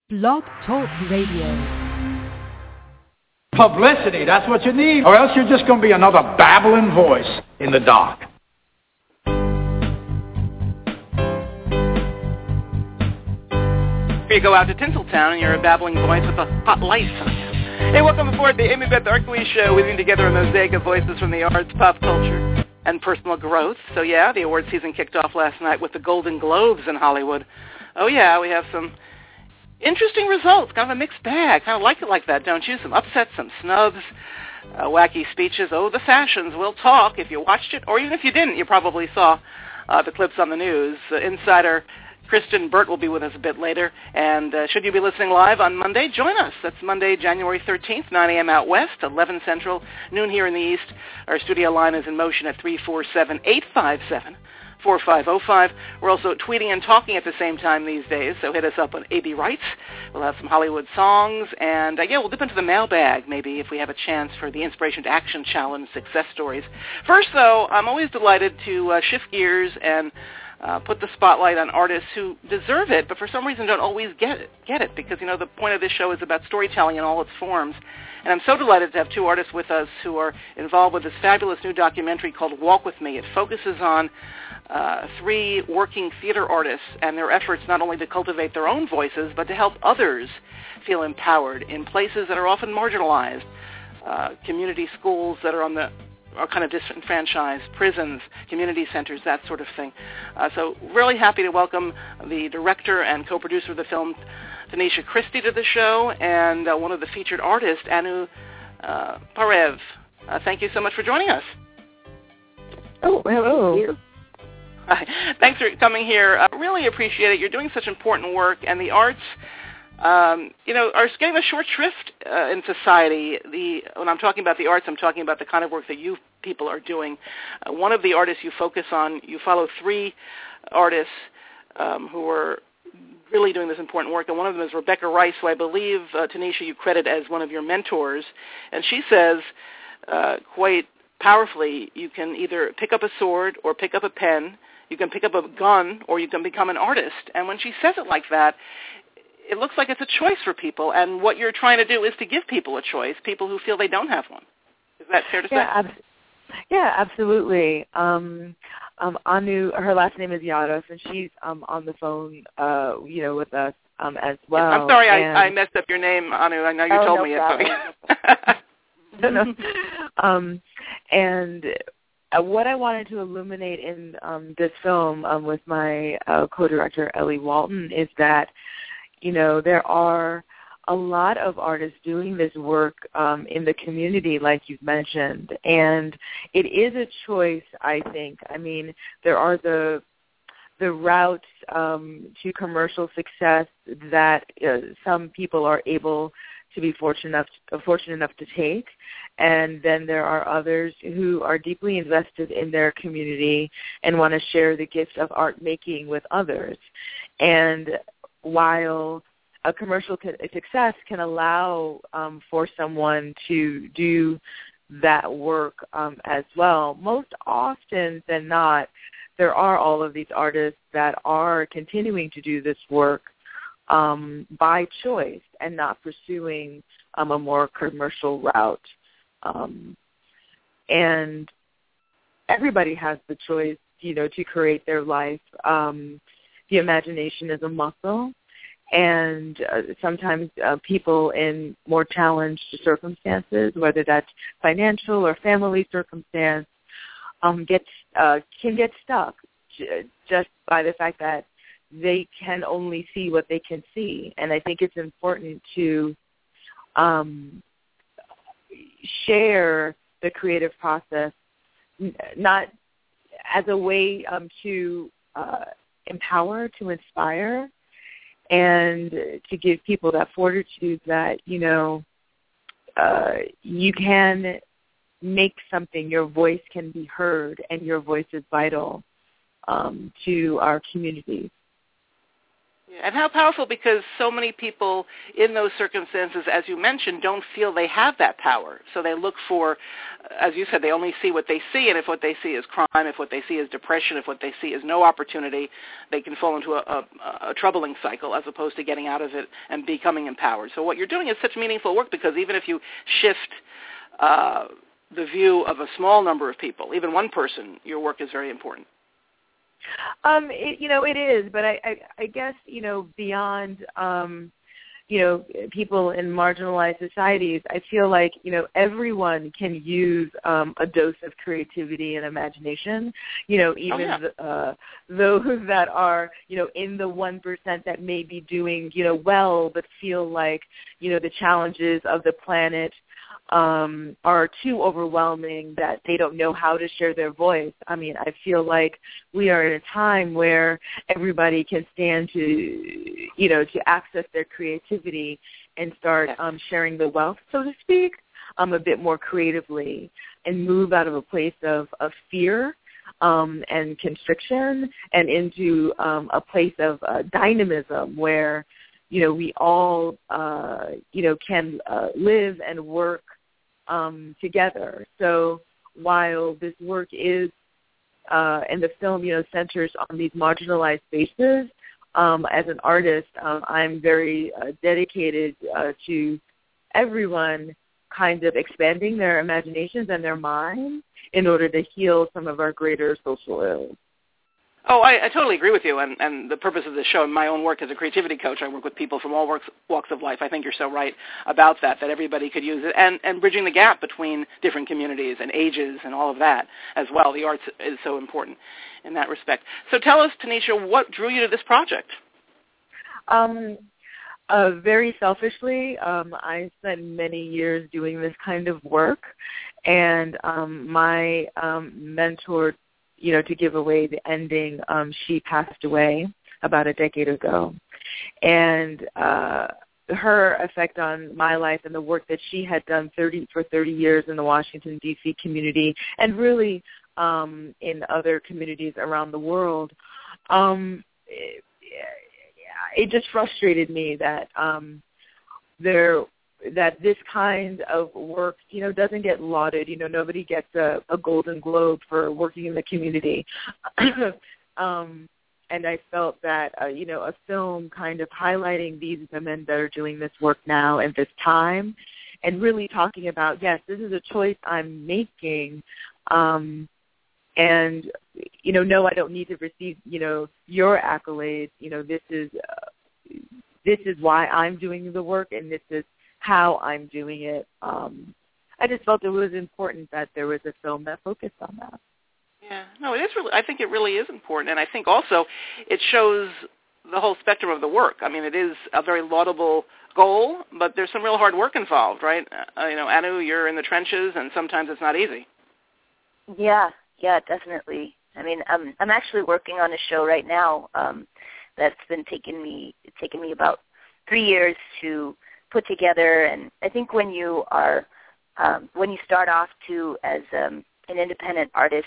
Blog Talk Radio. Publicity, that's what you need, or else you're just going to be another babbling voice in the dark. You go out to Tinseltown and you're a babbling voice with a hot light on you. Hey, welcome aboard the Amy Beth Arkley Show, weaving together a mosaic of voices from the arts, pop culture, and personal growth. So yeah, the award season kicked off last night with the Golden Globes in Hollywood. Oh yeah, we have some interesting results, kind of a mixed bag. Kind of like it like that, don't you? Some upsets, some snubs, wacky speeches. Oh, the fashions will talk. If you watched it, or even if you didn't, you probably saw the clips on the news. Insider Kristen Burt will be with us a bit later. And should you be listening live on Monday, join us. That's Monday, January 13th, 9 a.m. out west, 11 Central, noon here in the East. Our studio line is in motion at 347-857-4505. We're also tweeting and talking at the same time these days, so hit us up on AB Rights. We'll have some Hollywood songs, and we'll dip into the mailbag maybe if we have a chance for the Inspiration to Action Challenge success stories. First, though, I'm always delighted to shift gears and put the spotlight on artists who deserve it, but for some reason don't always get it, because, the point of this show is about storytelling in all its forms. And I'm so delighted to have two artists with us who are involved with this fabulous new documentary called Walk With Me. It focuses on three working theater artists and their efforts not only to cultivate their own voices, but to help others feel empowered in places that are often marginalized, community schools that are kind of disenfranchised, prisons, community centers, that sort of thing. So really happy to welcome the director and co-producer of the film, Tanisha Christie, to the show, and one of the featured artists, Anu Parev. Thank you so much for joining us. Oh, hello. Thanks for coming here. I really appreciate it. You're doing such important work, and the arts are getting a short shrift in society. When I'm talking about the arts, I'm talking about the kind of work that you people are doing. One of the artists you focus on, you follow three artists who are really doing this important work, and one of them is Rebecca Rice, who I believe, Tanisha, you credit as one of your mentors. And she says quite powerfully, you can either pick up a sword or pick up a pen, you can pick up a gun, or you can become an artist. And when she says it like that, it looks like it's a choice for people, and what you're trying to do is to give people a choice, people who feel they don't have one. Is that fair to say? Yeah, absolutely. Anu, her last name is Yados, and she's on the phone, with us as well. I'm sorry, I messed up your name, Anu. I know you told me it. No. And what I wanted to illuminate in this film with my co-director, Ellie Walton, is that there are a lot of artists doing this work in the community, like you've mentioned, and it is a choice, I think. I mean, there are the routes to commercial success that some people are able to be fortunate enough to take, and then there are others who are deeply invested in their community and want to share the gift of art making with others. And while a commercial success can allow for someone to do that work as well, most often than not, there are all of these artists that are continuing to do this work by choice and not pursuing a more commercial route. And everybody has the choice, to create their life. The imagination is a muscle, and sometimes people in more challenged circumstances, whether that's financial or family circumstance, can get stuck just by the fact that they can only see what they can see. And I think it's important to share the creative process, not as a way to empower, to inspire, and to give people that fortitude that, you can make something, your voice can be heard, and your voice is vital to our community. Yeah, and how powerful, because so many people in those circumstances, as you mentioned, don't feel they have that power. So they look for, as you said, they only see what they see, and if what they see is crime, if what they see is depression, if what they see is no opportunity, they can fall into a troubling cycle as opposed to getting out of it and becoming empowered. So what you're doing is such meaningful work, because even if you shift the view of a small number of people, even one person, your work is very important. It is, but I guess, beyond, people in marginalized societies, I feel like, everyone can use a dose of creativity and imagination, even those that are, in the 1% that may be doing, well, but feel like, the challenges of the planet are too overwhelming that they don't know how to share their voice. I mean, I feel like we are in a time where everybody can stand to access their creativity and start sharing the wealth, so to speak, a bit more creatively, and move out of a place of fear and constriction and into a place of dynamism where, we all, can live and work together. So while this work is, and the film, centers on these marginalized spaces, as an artist, I'm very dedicated to everyone kind of expanding their imaginations and their minds in order to heal some of our greater social ills. Oh, I totally agree with you, and the purpose of this show, and my own work as a creativity coach, I work with people from all walks of life. I think you're so right about that everybody could use it, and bridging the gap between different communities and ages and all of that as well. The arts is so important in that respect. So tell us, Tanisha, what drew you to this project? Very selfishly, I spent many years doing this kind of work, and my mentor, to give away the ending, she passed away about a decade ago. And her effect on my life and the work that she had done for 30 years in the Washington, D.C. community, and really in other communities around the world, it just frustrated me that that this kind of work, doesn't get lauded. Nobody gets a Golden Globe for working in the community. And I felt that, a film kind of highlighting these women that are doing this work now and this time, and really talking about, yes, this is a choice I'm making. And, no, I don't need to receive, your accolades. This is why I'm doing the work, and this is how I'm doing it. I just felt it was important that there was a film that focused on that. Yeah, no, it is really. I think it really is important, and I think also it shows the whole spectrum of the work. I mean, it is a very laudable goal, but there's some real hard work involved, right? Anu, you're in the trenches, and sometimes it's not easy. Yeah, definitely. I mean, I'm actually working on a show right now that's been taking me about 3 years to put together, and I think when you start off too as an independent artist,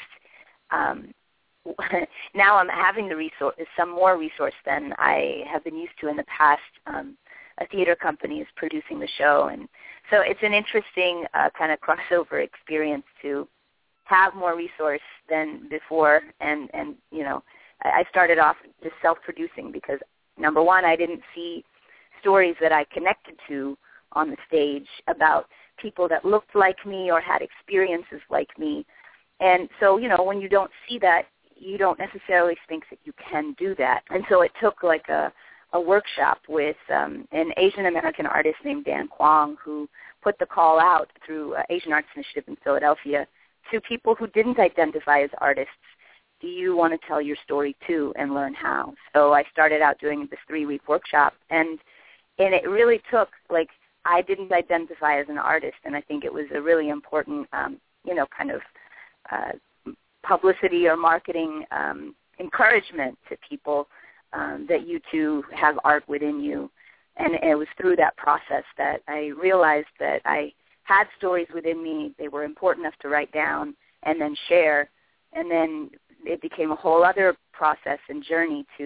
now I'm having some more resource than I have been used to in the past. A theater company is producing the show, and so it's an interesting kind of crossover experience to have more resource than before. And I started off just self-producing because, number one, I didn't see stories that I connected to on the stage about people that looked like me or had experiences like me. And so, when you don't see that, you don't necessarily think that you can do that. And so it took like a workshop with an Asian American artist named Dan Kwong, who put the call out through Asian Arts Initiative in Philadelphia to people who didn't identify as artists. Do you want to tell your story too and learn how? So I started out doing this 3-week workshop, and it really took, I didn't identify as an artist, and I think it was a really important, kind of publicity or marketing encouragement to people that you too have art within you. And it was through that process that I realized that I had stories within me. They were important enough to write down and then share. And then it became a whole other process and journey to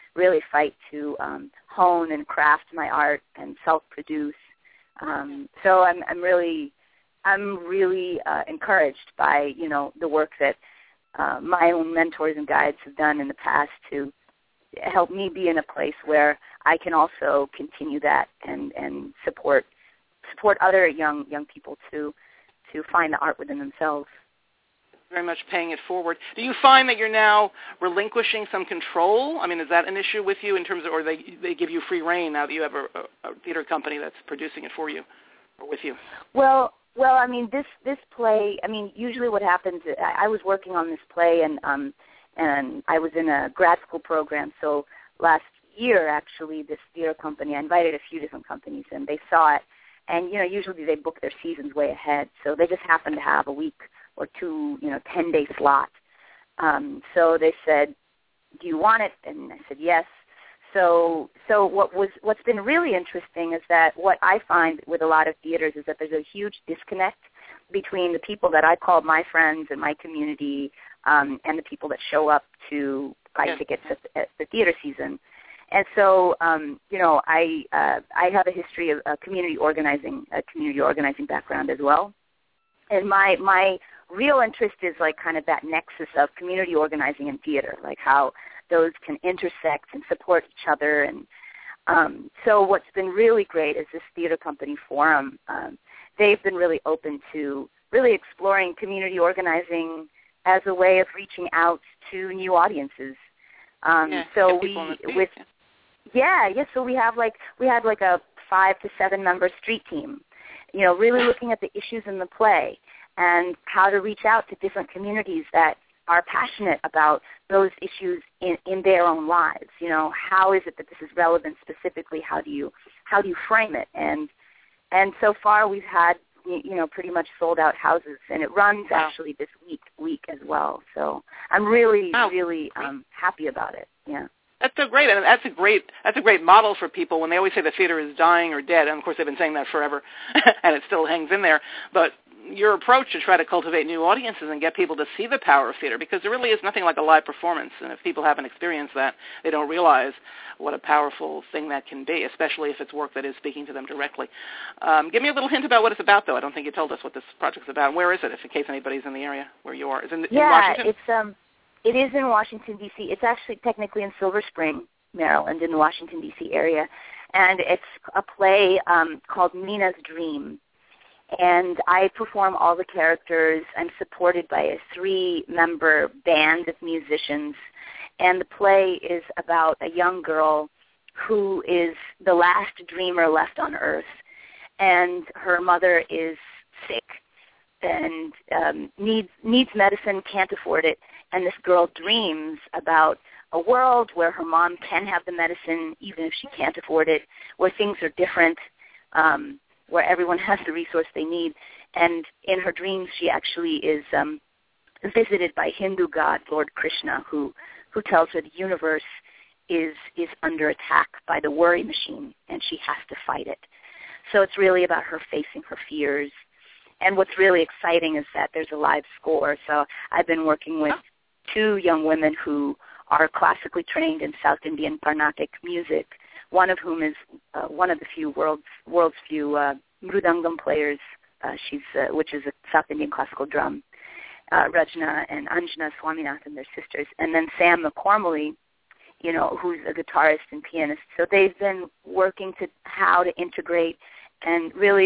really fight to hone and craft my art and self-produce. So I'm really encouraged by, you know, the work that my own mentors and guides have done in the past to help me be in a place where I can also continue that and support other young people to find the art within themselves. Very much paying it forward. Do you find that you're now relinquishing some control? I mean, is that an issue with you in terms of, or they give you free rein now that you have a theater company that's producing it for you or with you? Well, I mean, this play, I mean, usually what happens, I was working on this play and I was in a grad school program, so last year, actually, this theater company, I invited a few different companies, and they saw it, and, you know, usually they book their seasons way ahead, so they just happened to have a week or two, 10-day slot. So they said, do you want it? And I said, yes. So what's been really interesting is that what I find with a lot of theaters is that there's a huge disconnect between the people that I call my friends and my community and the people that show up to buy tickets at the theater season. And so, I have a history of community organizing background as well. And my real interest is like kind of that nexus of community organizing and theater, like how those can intersect and support each other. And so what's been really great is this theater company forum. They've been really open to really exploring community organizing as a way of reaching out to new audiences. So we had like a 5 to 7 member street team, really looking at the issues in the play and how to reach out to different communities that are passionate about those issues in their own lives. How is it that this is relevant specifically? How do you frame it? And so far we've had pretty much sold out houses, and it runs actually this week as well. So I'm really happy about it. Yeah. That's a great model for people when they always say the theater is dying or dead. And of course they've been saying that forever, and it still hangs in there. But your approach to try to cultivate new audiences and get people to see the power of theater, because there really is nothing like a live performance. And if people haven't experienced that, they don't realize what a powerful thing that can be, especially if it's work that is speaking to them directly. Give me a little hint about what it's about, though. I don't think you told us what this project's about. And where is it, if in case anybody's in the area where you are? Is it in Washington? It is in Washington, D.C. It's actually technically in Silver Spring, Maryland, in the Washington, D.C. area. And it's a play called Nina's Dream. And I perform all the characters. I'm supported by a 3-member band of musicians. And the play is about a young girl who is the last dreamer left on Earth. And her mother is sick and needs medicine, can't afford it. And this girl dreams about a world where her mom can have the medicine even if she can't afford it, where things are different, where everyone has the resource they need. And in her dreams, she actually is visited by Hindu god Lord Krishna, who tells her the universe is under attack by the worry machine, and she has to fight it. So it's really about her facing her fears. And what's really exciting is that there's a live score. So I've been working with 2 young women who are classically trained in South Indian Carnatic music, one of whom is one of the few world's few mridangam players, which is a South Indian classical drum, Rajna and Anjana Swaminathan, their sisters, and then Sam McCormley, who's a guitarist and pianist. So they've been working to how to integrate and really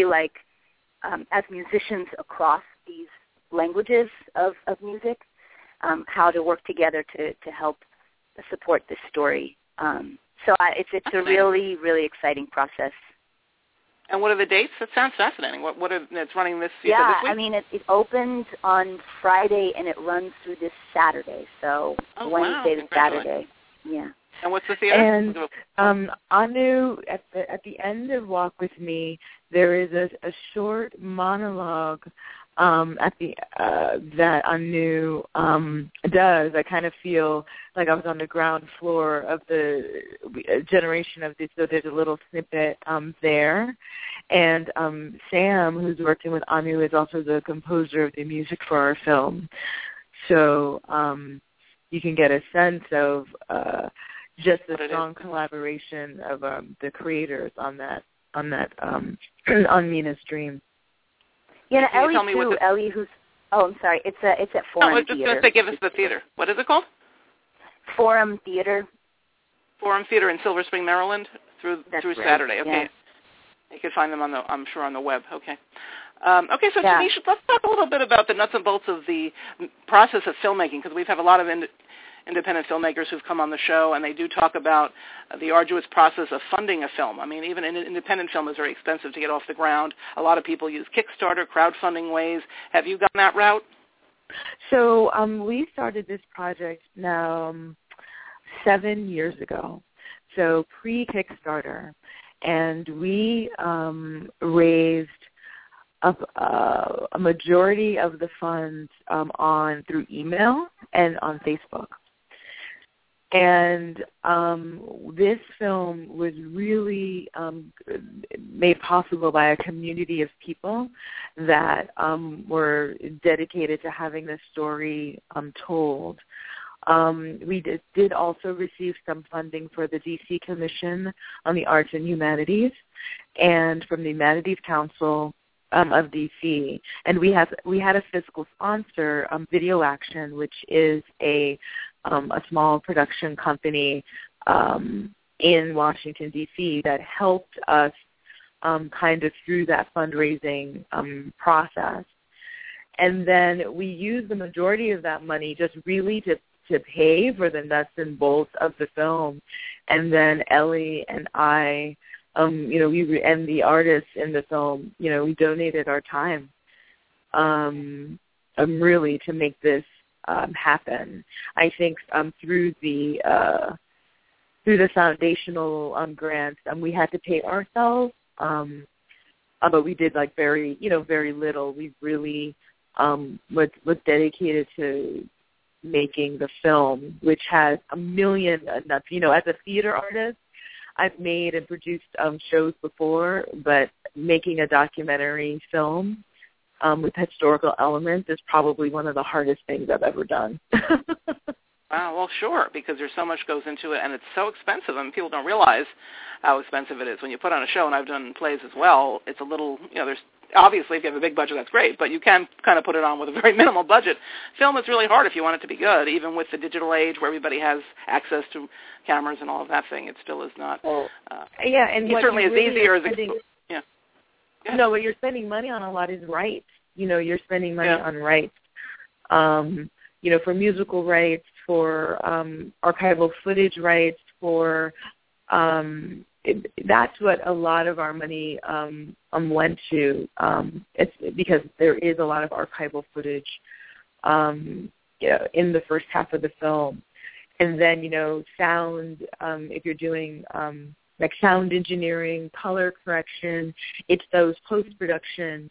as musicians across these languages of music, how to work together to help support this story. So it's a really, really exciting process. And what are the dates? That sounds fascinating. It's running this week? I mean, it opens on Friday and it runs through this Saturday. So Wednesday to Saturday. Yeah. And what's the theater? And Anu, at the end of Walk With Me, there is a short monologue that Anu does. I kind of feel like I was on the ground floor of the generation of this, so there's a little snippet there. And Sam, who's working with Anu, is also the composer of the music for our film. So you can get a sense of, just a strong collaboration of the creators on Mina's Dream. Yeah, Ellie too. Ellie, who's I'm sorry. It's at Forum Theater. I was just going to say, give us the theater. What is it called? Forum Theater. Forum Theater in Silver Spring, Maryland, through Saturday. Okay, yes. You can find them on the web. Okay. Okay, so Tanisha, let's talk a little bit about the nuts and bolts of the process of filmmaking, because we have a lot of independent filmmakers who've come on the show, and they do talk about the arduous process of funding a film. I mean, even an independent film is very expensive to get off the ground. A lot of people use Kickstarter, crowdfunding ways. Have you gone that route? So we started this project now 7 years ago, so pre-Kickstarter, and we raised a majority of the funds through email and on Facebook. And this film was really made possible by a community of people that were dedicated to having this story told. We did also receive some funding for the D.C. Commission on the Arts and Humanities and from the Humanities Council of D.C. And we had a fiscal sponsor, Video Action, which is a small production company in Washington, D.C. that helped us kind of through that fundraising process. And then we used the majority of that money just really to pay for the nuts and bolts of the film. And then Ellie and I, and the artists in the film, we donated our time really to make this happen. I think through the foundational grants, we had to pay ourselves, but we did very little. We really was dedicated to making the film, which has a million nuts. As a theater artist, I've made and produced shows before, but making a documentary film with historical elements is probably one of the hardest things I've ever done. Wow, well, sure, because there's so much goes into it, and it's so expensive, and people don't realize how expensive it is. When you put on a show, and I've done plays as well, it's a little, there's obviously if you have a big budget, that's great, but you can kind of put it on with a very minimal budget. Film is really hard if you want it to be good, even with the digital age where everybody has access to cameras and all of that thing. It still is not. And it certainly is easier as No, what you're spending money on a lot is rights. You're spending money on rights. For musical rights, for archival footage rights, for that's what a lot of our money went to. It's because there is a lot of archival footage, in the first half of the film, and then sound. If you're doing sound engineering, color correction, it's those post-production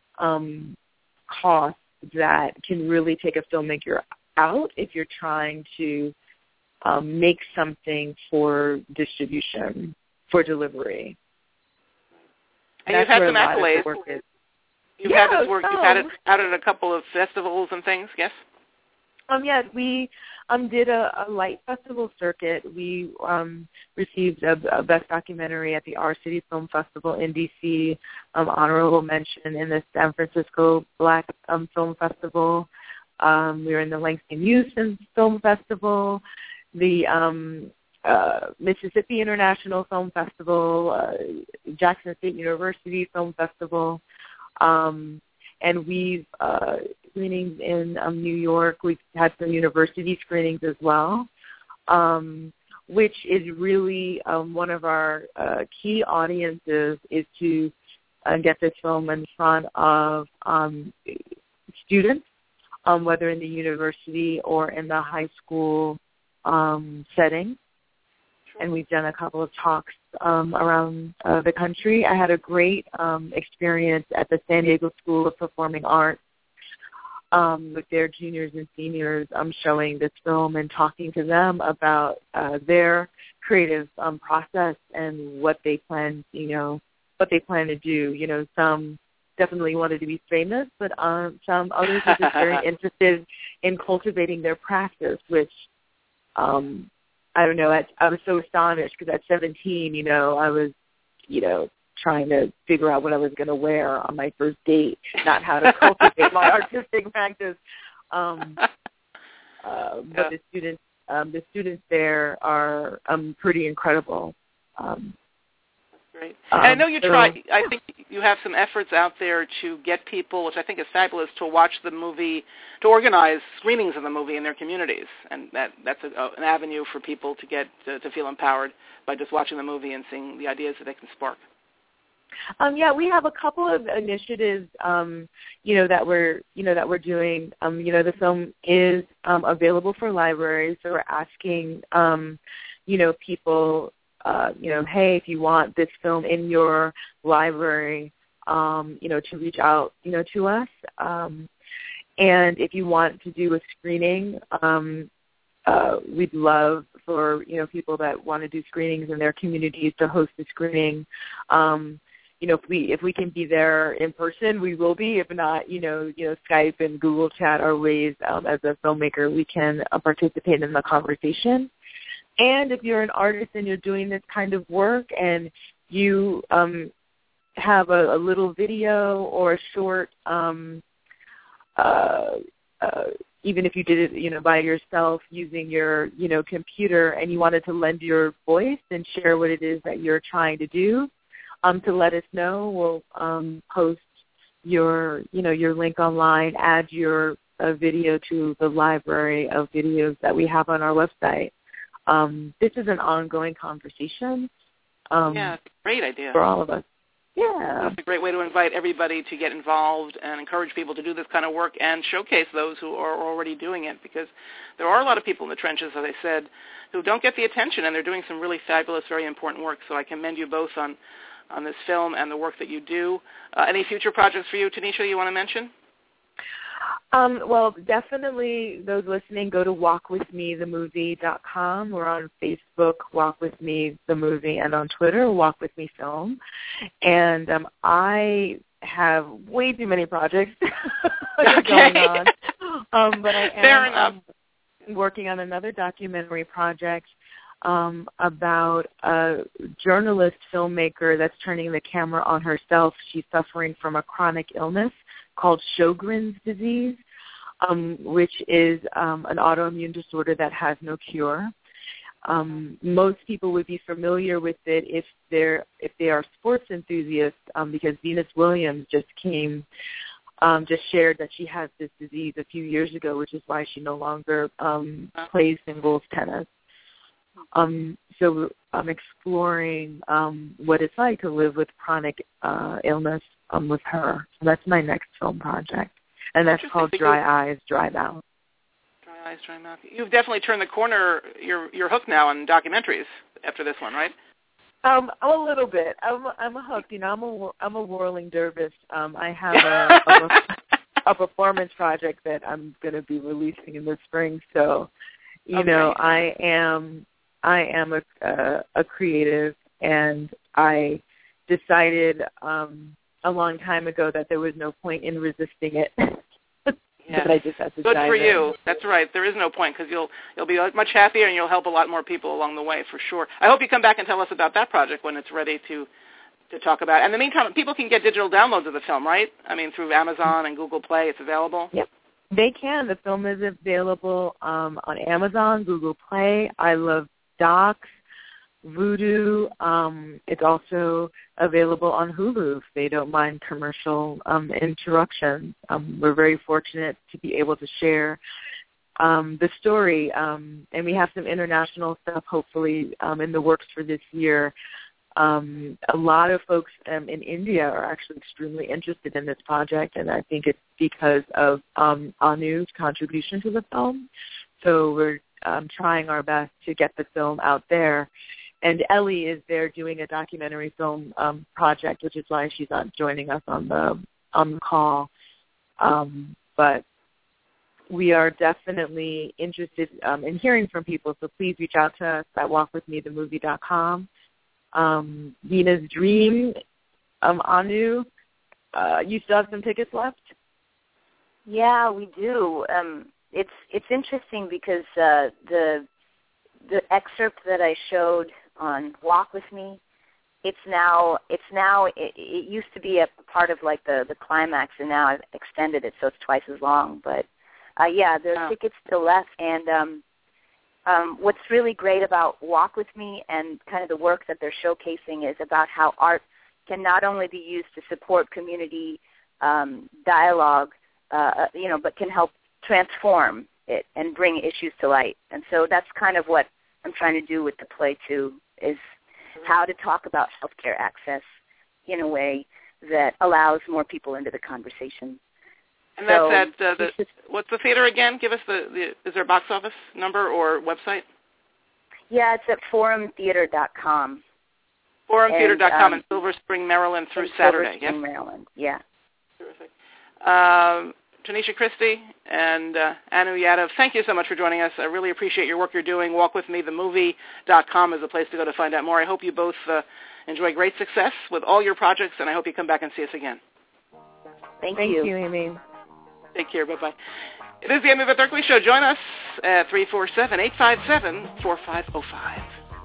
costs that can really take a filmmaker out if you're trying to make something for distribution, for delivery. And you've had some accolades. You've had this work. You've had it out at a couple of festivals and things. Yes. Yes, we did a light festival circuit. We received a Best Documentary at the Our City Film Festival in D.C., honorable mention in the San Francisco Black Film Festival. We were in the Langston Hughes Film Festival, the Mississippi International Film Festival, Jackson State University Film Festival, and we've screenings in New York. We've had some university screenings as well, which is really one of our key audiences is to get this film in front of students, whether in the university or in the high school setting. And we've done a couple of talks around the country. I had a great experience at the San Diego School of Performing Arts with their juniors and seniors. Showing this film and talking to them about their creative process and what they plan, to do. Some definitely wanted to be famous, but some others were just very interested in cultivating their practice, which I don't know, I was so astonished because at 17, you know, I was, you know, trying to figure out what I was going to wear on my first date, not how to cultivate my artistic practice. But the students there are pretty incredible. Great. And I know you try. I think you have some efforts out there to get people, which I think is fabulous, to watch the movie, to organize screenings of the movie in their communities, and that's an avenue for people to get to feel empowered by just watching the movie and seeing the ideas that they can spark. Yeah, we have a couple of initiatives, that we're doing. The film is available for libraries, so we're asking, people, hey, if you want this film in your library, to reach out, to us. And if you want to do a screening, we'd love for, people that want to do screenings in their communities to host a screening. If we can be there in person, we will be. If not, Skype and Google Chat are ways as a filmmaker we can participate in the conversation. And if you're an artist and you're doing this kind of work and you have a little video or a short, even if you did it, by yourself using your, computer, and you wanted to lend your voice and share what it is that you're trying to do, to let us know. We'll post your link online, add your video to the library of videos that we have on our website. This is an ongoing conversation. Yeah, it's a great idea. For all of us. Yeah. It's a great way to invite everybody to get involved and encourage people to do this kind of work and showcase those who are already doing it, because there are a lot of people in the trenches, as I said, who don't get the attention, and they're doing some really fabulous, very important work. So I commend you both on this film and the work that you do. Any future projects for you, Tanisha, you want to mention? Well, definitely those listening, go to walkwithmethemovie.com. We're on Facebook, Walk With Me The Movie, and on Twitter, Walk With Me Film. And I have way too many projects going on. But I am working on another documentary project about a journalist filmmaker that's turning the camera on herself. She's suffering from a chronic illness called Sjogren's disease, which is an autoimmune disorder that has no cure. Most people would be familiar with it if they are sports enthusiasts, because Venus Williams just shared that she has this disease a few years ago, which is why she no longer plays singles tennis. So I'm exploring what it's like to live with chronic illness with her. So that's my next film project, and that's called Dry Eyes, Dry Mouth. Dry Eyes, Dry Mouth. You've definitely turned the corner. You're hooked now on documentaries after this one, right? A little bit. I'm hooked. I'm a whirling dervish. I have a performance project that I'm going to be releasing in the spring. So, I am a creative, and I decided a long time ago that there was no point in resisting it. Yeah. But I just had to Good dive for in. you. That's right. There is no point, because you'll be much happier, and you'll help a lot more people along the way, for sure. I hope you come back and tell us about that project when it's ready to talk about it. In the meantime, people can get digital downloads of the film, right? I mean, through Amazon and Google Play, it's available? Yep. They can. The film is available on Amazon, Google Play, I Love Docs, Vudu. It's also available on Hulu if they don't mind commercial interruptions. We're very fortunate to be able to share the story, and we have some international stuff hopefully in the works for this year. A lot of folks in India are actually extremely interested in this project, and I think it's because of Anu's contribution to the film. So we're trying our best to get the film out there. And Ellie is there doing a documentary film project, which is why she's not joining us on the call. But we are definitely interested in hearing from people, so please reach out to us at walkwithmethemovie.com. Vina's Dream, Anu, you still have some tickets left? Yeah, we do. It's interesting because the excerpt that I showed on Walk With Me, it used to be a part of like the climax, and now I've extended it so it's twice as long. But there are tickets still left, and what's really great about Walk With Me and kind of the work that they're showcasing is about how art can not only be used to support community dialogue, but can help transform it and bring issues to light. And so that's kind of what I'm trying to do with the play too, is how to talk about healthcare access in a way that allows more people into the conversation. And that's at what's the theater again? Give us is there a box office number or website? Yeah, it's at forumtheater.com. Forumtheater.com in Silver Spring, Maryland through Saturday. Silver Spring, Maryland, yeah. Terrific. Tanisha Christie and Anu Yadav, thank you so much for joining us. I really appreciate your work you're doing. WalkWithMeTheMovie.com is the place to go to find out more. I hope you both enjoy great success with all your projects, and I hope you come back and see us again. Thank you, Amy. Take care. Bye-bye. It is the Amy Beth-Berkley Show. Join us at 347-857-4505.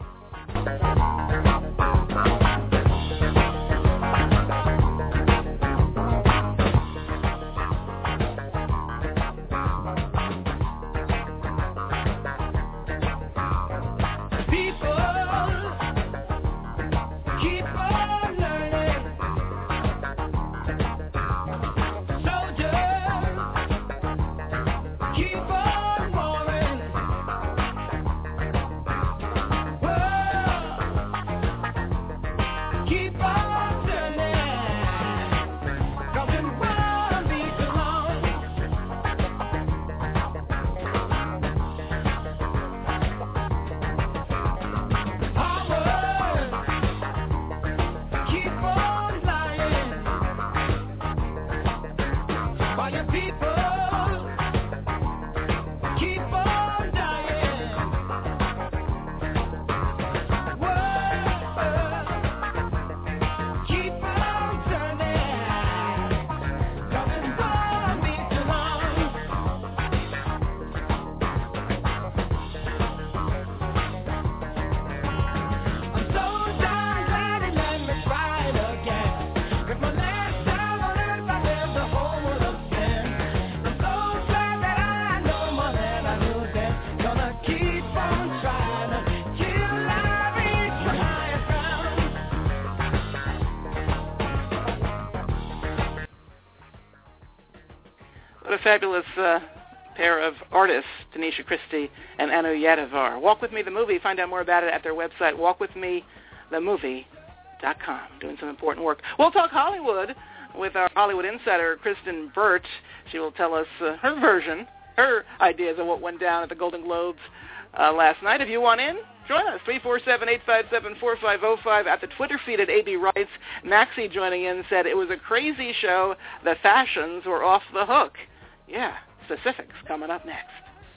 Fabulous pair of artists, Tanisha Christie and Anu Yadav. Walk With Me the Movie. Find out more about it at their website, walkwithmethemovie.com. Doing some important work. We'll talk Hollywood with our Hollywood insider, Kristen Burt. She will tell us her version, her ideas of what went down at the Golden Globes last night. If you want in, join us, 347-857-4505 at the Twitter feed at AB Writes. Maxie joining in said it was a crazy show. The fashions were off the hook. Yeah, specifics coming up next.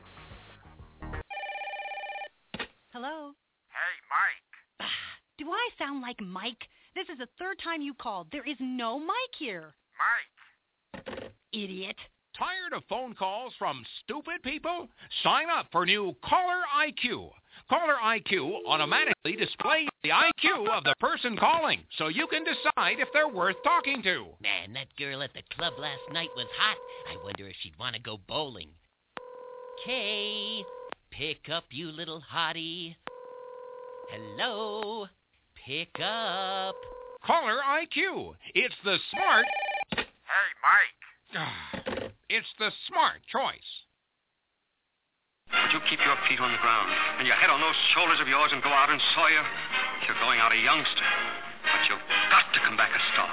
Hello? Hey, Mike. Do I sound like Mike? This is the third time you called. There is no Mike here. Mike. Idiot. Tired of phone calls from stupid people? Sign up for new Caller IQ. Caller IQ automatically displays the IQ of the person calling, so you can decide if they're worth talking to. Man, that girl at the club last night was hot. I wonder if she'd want to go bowling. Kay, pick up, you little hottie. Hello, pick up. Caller IQ. It's the smart... Hey, Mike. It's the smart choice. Would you keep your feet on the ground and your head on those shoulders of yours and go out and Sawyer? You're going out a youngster, but you've got to come back a star.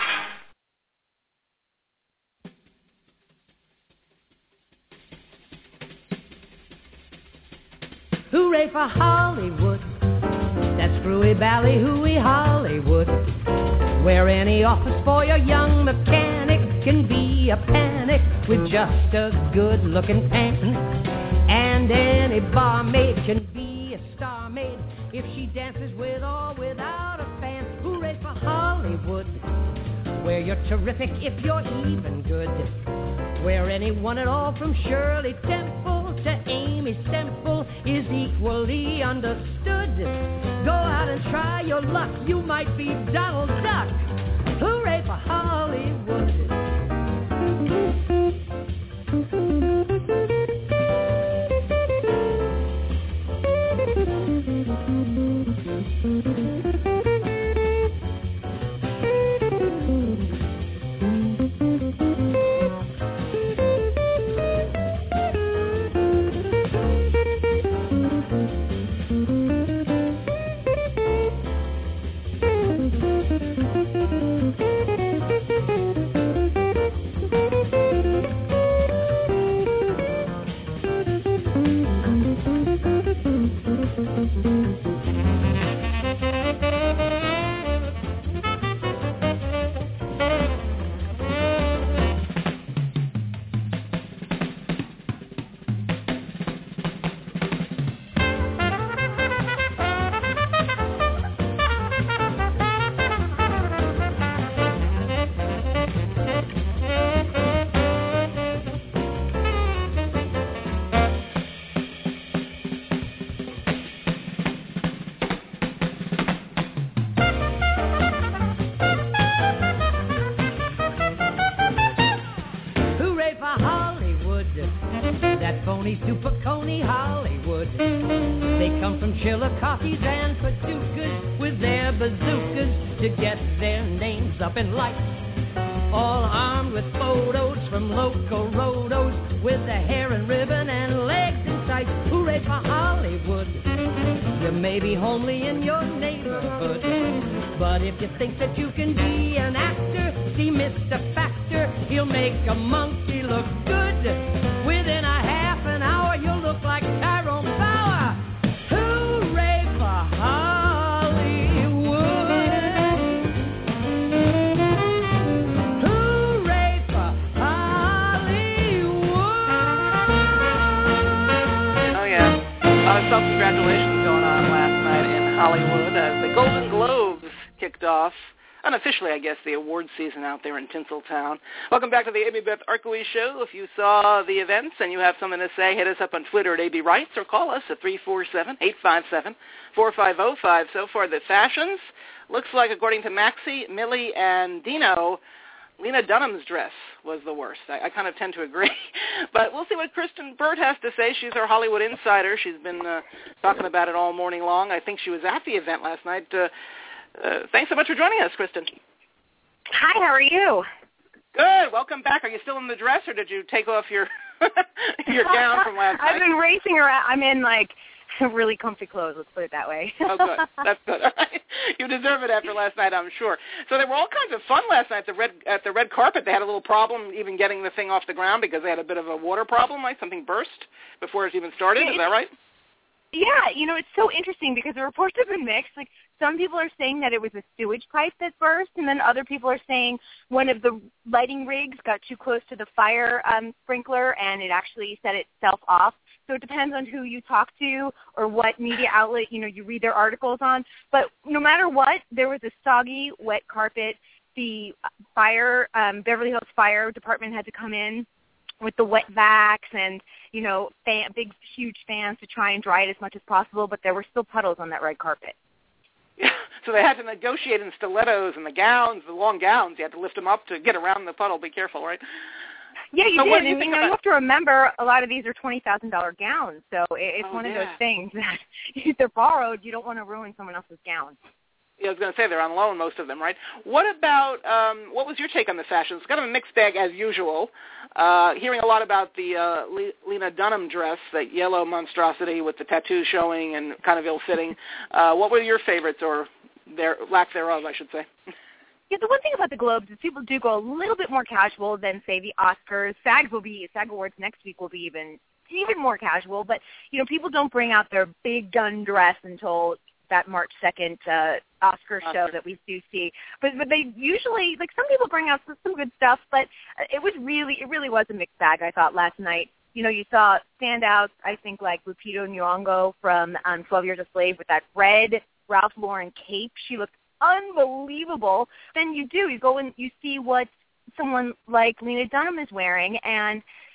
Hooray for Hollywood. That's screwy ballyhooey Hollywood, where any office for your young mechanic can be a panic with just a good-looking pan. And any barmaid can be a star maid if she dances with or without a fan. Hooray for Hollywood, where you're terrific if you're even good, where anyone at all from Shirley Temple to Amy Jimmy Stemple is equally understood. Go out and try your luck, you might be Donald Duck. Hooray for Hollywood. Chillicotes and Paducas with their bazookas to get their names up in lights. All armed with photos from local roados with the hair and ribbon and legs in sight. Hooray for Hollywood. You may be homely in your neighborhood, but if you think that you can be an actor, see Mr. Factor, he'll make a monkey look good. Within a half an hour, you'll look like Tyrone Power. Self-congratulations going on last night in Hollywood as the Golden Globes kicked off, unofficially, I guess, the award season out there in Tinseltown. Welcome back to the Amy Beth Archeway Show. If you saw the events and you have something to say, hit us up on Twitter at AB Writes or call us at 347-857-4505. So far, the fashions, looks like, according to Maxie, Millie, and Dino, Lena Dunham's dress was the worst. I kind of tend to agree. But we'll see what Kristen Burt has to say. She's our Hollywood insider. She's been talking about it all morning long. I think she was at the event last night. Thanks so much for joining us, Kristen. Hi, how are you? Good. Welcome back. Are you still in the dress, or did you take off your your gown from last night? I've been racing around. I'm in, really comfy clothes, let's put it that way. Oh, good. That's good. All right. You deserve it after last night, I'm sure. So there were all kinds of fun last night at the red carpet. They had a little problem even getting the thing off the ground because they had a bit of a water problem, like something burst before it even started. Is that right? Yeah, it's so interesting because the reports have been mixed. Like, some people are saying that it was a sewage pipe that burst, and then other people are saying one of the lighting rigs got too close to the fire sprinkler and it actually set itself off. So it depends on who you talk to or what media outlet, you read their articles on. But no matter what, there was a soggy, wet carpet. The Beverly Hills Fire Department had to come in with the wet vacs and, big, huge fans to try and dry it as much as possible, but there were still puddles on that red carpet. Yeah, so they had to negotiate in stilettos and the long gowns. You had to lift them up to get around the puddle. Be careful, right? Yeah, you did. And, you have to remember a lot of these are $20,000 gowns, so it's one of those things that if they're borrowed, you don't want to ruin someone else's gown. Yeah, I was going to say they're on loan, most of them, right? What about, what was your take on the fashion? It's kind of a mixed bag as usual. Hearing a lot about the Lena Dunham dress, that yellow monstrosity with the tattoo showing and kind of ill-fitting. What were your favorites, or their lack thereof, I should say? Yeah, the one thing about the Globes is people do go a little bit more casual than, say, the Oscars. SAG Awards next week will be even more casual, but, people don't bring out their big gun dress until that March 2nd Oscar show that we do see. But they usually, some people bring out some good stuff, but it really was a mixed bag, I thought, last night. You saw standouts, I think, like Lupita Nyong'o from 12 Years a Slave with that red Ralph Lauren cape. She looked unbelievable. Then you go and you see what someone like Lena Dunham is wearing, and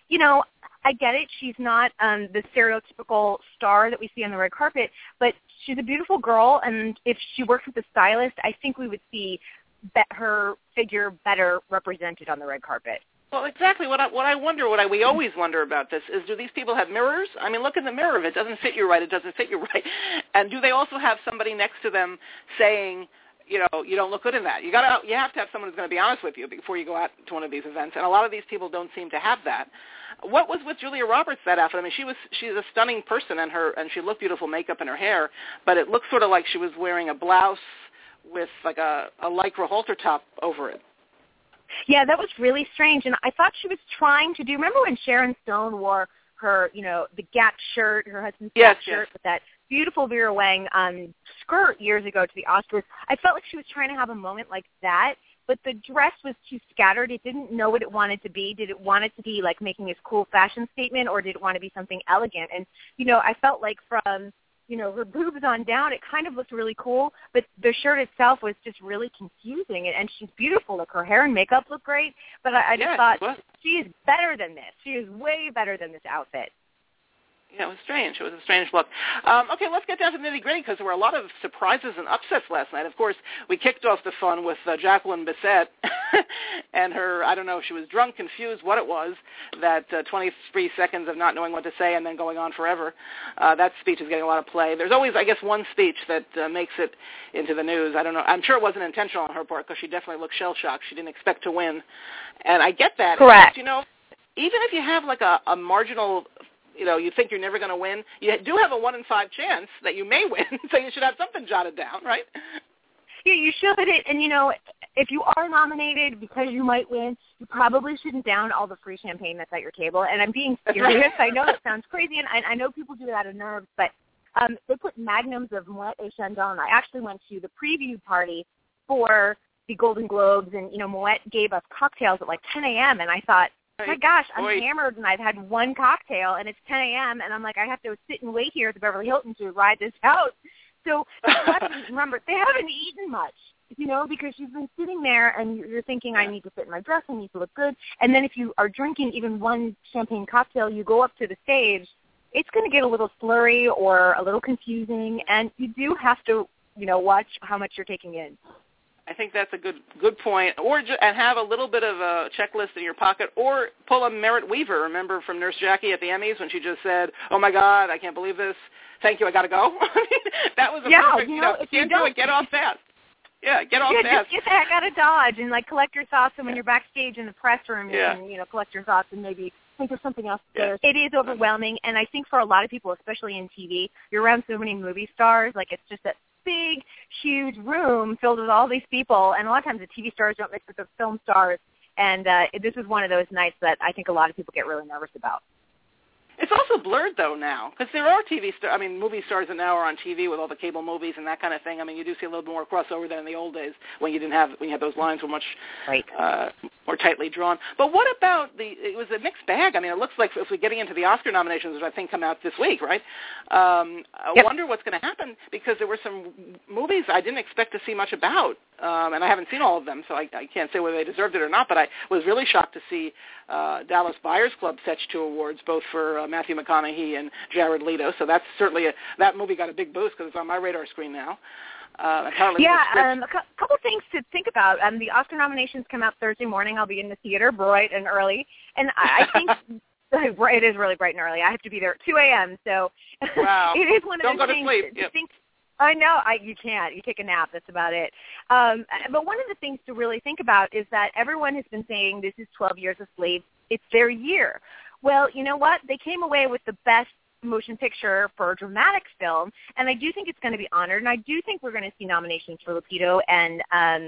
you know, I get it. She's not the stereotypical star that we see on the red carpet, but she's a beautiful girl, and if she worked with a stylist, I think we would see her figure better represented on the red carpet. Well, exactly. What we always wonder about this is, do these people have mirrors? I mean, look in the mirror. If it doesn't fit you right, it doesn't fit you right. And do they also have somebody next to them saying, you know, you don't look good in that? You have to have someone who's going to be honest with you before you go out to one of these events. And a lot of these people don't seem to have that. What was with Julia Roberts that outfit? I mean, she's a stunning person, and she looked beautiful makeup in her hair, but it looked sort of like she was wearing a blouse with like a lycra halter top over it. Yeah, that was really strange, and I thought she was trying to do. Remember when Sharon Stone wore her, you know, the Gap shirt, her husband's Gap shirt with that beautiful Vera Wang skirt years ago to the Oscars? I felt like she was trying to have a moment like that, but the dress was too scattered. It didn't know what it wanted to be. Did it want it to be like making this cool fashion statement, or did it want to be something elegant? And, you know, I felt like from, you know, her boobs on down, it kind of looked really cool, but the shirt itself was just really confusing, and she's beautiful. Like, her hair and makeup look great, but I just thought she is better than this. She is way better than this outfit. Yeah, it was strange. It was a strange look. Okay, let's get down to the nitty-gritty, because there were a lot of surprises and upsets last night. Of course, we kicked off the fun with Jacqueline Bisset and her, I don't know if she was drunk, confused, what it was, that 23 seconds of not knowing what to say and then going on forever. That speech is getting a lot of play. There's always, I guess, one speech that makes it into the news. I don't know. I'm sure it wasn't intentional on her part, because she definitely looked shell-shocked. She didn't expect to win. And I get that. Correct. You know, even if you have like a marginal, you know, you think you're never going to win, you do have a 1 in 5 chance that you may win, so you should have something jotted down, right? Yeah, you should. And, you know, if you are nominated because you might win, you probably shouldn't down all the free champagne that's at your table. And I'm being serious. I know that sounds crazy, and I know people do it out of nerves, but they put magnums of Moet et Chandon. I actually went to the preview party for the Golden Globes, and, you know, Moet gave us cocktails at like 10 a.m., and I thought, oh my gosh, I'm hammered, and I've had one cocktail, and it's 10 a.m., and I'm like, I have to sit and wait here at the Beverly Hilton to ride this out. So remember, they haven't eaten much, you know, because you've been sitting there, and you're thinking, I need to fit in my dress, I need to look good. And then if you are drinking even one champagne cocktail, you go up to the stage, it's going to get a little slurry or a little confusing, and you do have to, you know, watch how much you're taking in. I think that's a good point. And have a little bit of a checklist in your pocket, or pull a Merritt Weaver. Remember from Nurse Jackie at the Emmys when she just said, "Oh my God, I can't believe this. Thank you, I got to go." That was a perfect. You know, if you can't do it, get off fast. Yeah, get off fast. Just get the heck out of Dodge and like collect your thoughts. And when you're backstage in the press room, you can, you know, collect your thoughts and maybe think of something else there. It is overwhelming, and I think for a lot of people, especially in TV, you're around so many movie stars. Like, it's just that big, huge room filled with all these people, and a lot of times the TV stars don't mix with the film stars, and this is one of those nights that I think a lot of people get really nervous about. It's also blurred, though, now, because there are movie stars that now are on TV with all the cable movies and that kind of thing. I mean, you do see a little more crossover than in the old days when you had those lines were much more tightly drawn. But what about it was a mixed bag. I mean, it looks like if we're getting into the Oscar nominations, which I think come out this week, right? I wonder what's going to happen, because there were some movies I didn't expect to see much about, and I haven't seen all of them, so I can't say whether they deserved it or not, but I was really shocked to see Dallas Buyers Club fetch 2 awards, both for Matthew McConaughey and Jared Leto. So that's certainly that movie got a big boost because it's on my radar screen now. A couple things to think about. The Oscar nominations come out Thursday morning. I'll be in the theater bright and early, and I think it is really bright and early. I have to be there at 2 a.m. So wow. It is one of those things. Don't go to sleep. To think. I know. You can't. You take a nap. That's about it. But one of the things to really think about is that everyone has been saying this is 12 Years a Slave. It's their year. Well, you know what? They came away with the best motion picture for a dramatic film, and I do think it's going to be honored, and I do think we're going to see nominations for Lupito and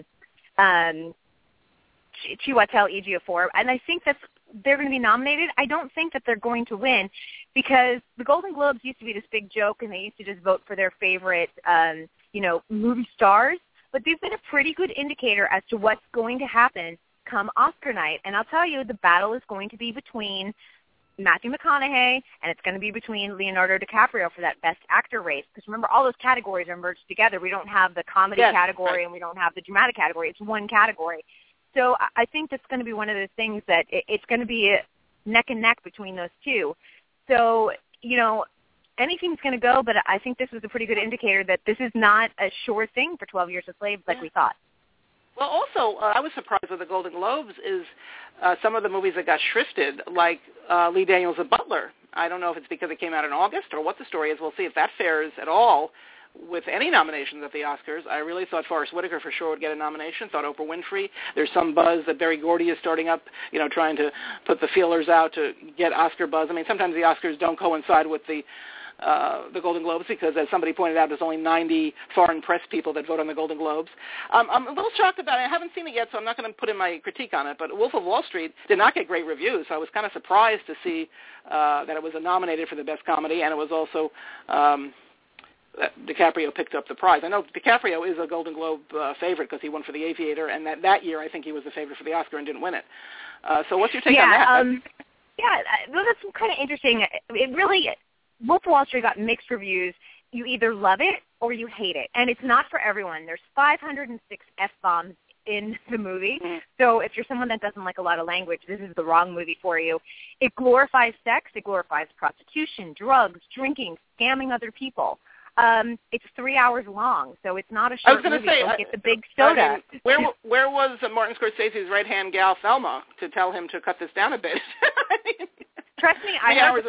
Chiwetel Ejiofor, and I think they're going to be nominated. I don't think that they're going to win, because the Golden Globes used to be this big joke, and they used to just vote for their favorite, movie stars, but they've been a pretty good indicator as to what's going to happen come Oscar night, and I'll tell you, the battle is going to be between Matthew McConaughey, and it's going to be between Leonardo DiCaprio for that Best Actor race. Because remember, all those categories are merged together. We don't have the comedy category, and we don't have the dramatic category. It's one category. So I think that's going to be one of those things that it's going to be neck and neck between those two. So, you know, anything's going to go, but I think this was a pretty good indicator that this is not a sure thing for 12 Years a Slave like we thought. Well, also, I was surprised with the Golden Globes is some of the movies that got shrifted, like Lee Daniels' The Butler. I don't know if it's because it came out in August or what the story is. We'll see if that fares at all with any nominations at the Oscars. I really thought Forrest Whitaker for sure would get a nomination, thought Oprah Winfrey. There's some buzz that Berry Gordy is starting up, you know, trying to put the feelers out to get Oscar buzz. I mean, sometimes the Oscars don't coincide with the Golden Globes because, as somebody pointed out, there's only 90 foreign press people that vote on the Golden Globes. I'm a little shocked about it. I haven't seen it yet, so I'm not going to put in my critique on it, but Wolf of Wall Street did not get great reviews, so I was kind of surprised to see that it was nominated for the Best Comedy, and it was also DiCaprio picked up the prize. I know DiCaprio is a Golden Globe favorite because he won for The Aviator, and that year I think he was the favorite for the Oscar and didn't win it. So what's your take on that? Well, that's kind of interesting. It really, Wolf of Wall Street got mixed reviews. You either love it or you hate it, and it's not for everyone. There's 506 F-bombs in the movie, so if you're someone that doesn't like a lot of language, this is the wrong movie for you. It glorifies sex, it glorifies prostitution, drugs, drinking, scamming other people. It's 3 hours long, so it's not a short movie. Don't get the big soda. I mean, where was Martin Scorsese's right-hand gal, Thelma, to tell him to cut this down a bit? I mean, trust me, I heard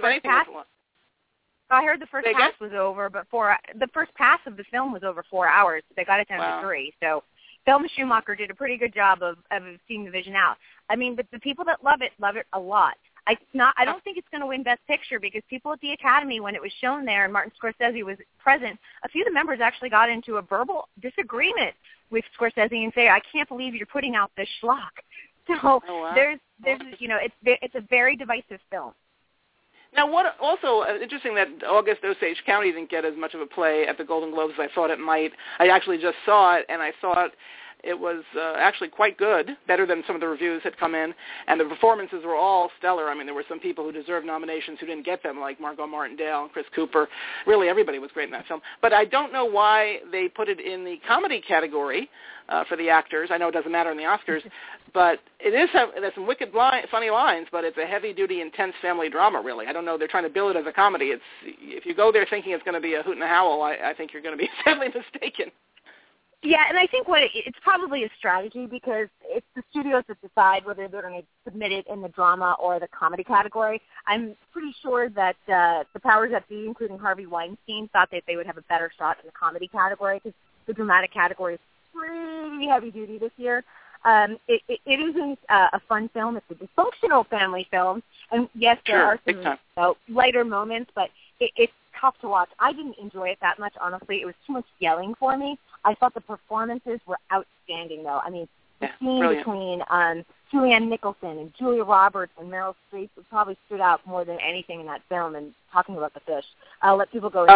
the first pass was over, but the first pass of the film was over 4 hours. They got it down to 3. So Thelma Schumacher did a pretty good job of seeing the vision out. I mean, but the people that love it a lot. I don't think it's going to win Best Picture because people at the Academy, when it was shown there and Martin Scorsese was present, a few of the members actually got into a verbal disagreement with Scorsese and say, "I can't believe you're putting out this schlock." So there's you know, it's a very divisive film. Now, what also interesting that August Osage County didn't get as much of a play at the Golden Globes as I thought it might. I actually just saw it, and I thought it was actually quite good, better than some of the reviews had come in, and the performances were all stellar. I mean, there were some people who deserved nominations who didn't get them, like Margot Martindale and Chris Cooper. Really, everybody was great in that film. But I don't know why they put it in the comedy category for the actors. I know it doesn't matter in the Oscars, but there's some wicked funny lines, but it's a heavy-duty, intense family drama, really. I don't know. They're trying to bill it as a comedy. If you go there thinking it's going to be a hoot and a howl, I think you're going to be sadly mistaken. Yeah, and I think it's probably a strategy because it's the studios that decide whether they're going to submit it in the drama or the comedy category. I'm pretty sure that the powers that be, including Harvey Weinstein, thought that they would have a better shot in the comedy category because the dramatic category is pretty heavy-duty this year. It isn't a fun film. It's a dysfunctional family film. And, yes, there are some lighter moments, but it's tough to watch. I didn't enjoy it that much, honestly. It was too much yelling for me. I thought the performances were outstanding, though. I mean, the scene between Julianne Nicholson and Julia Roberts and Meryl Streep probably stood out more than anything in that film. And talking about the fish, I'll let people go.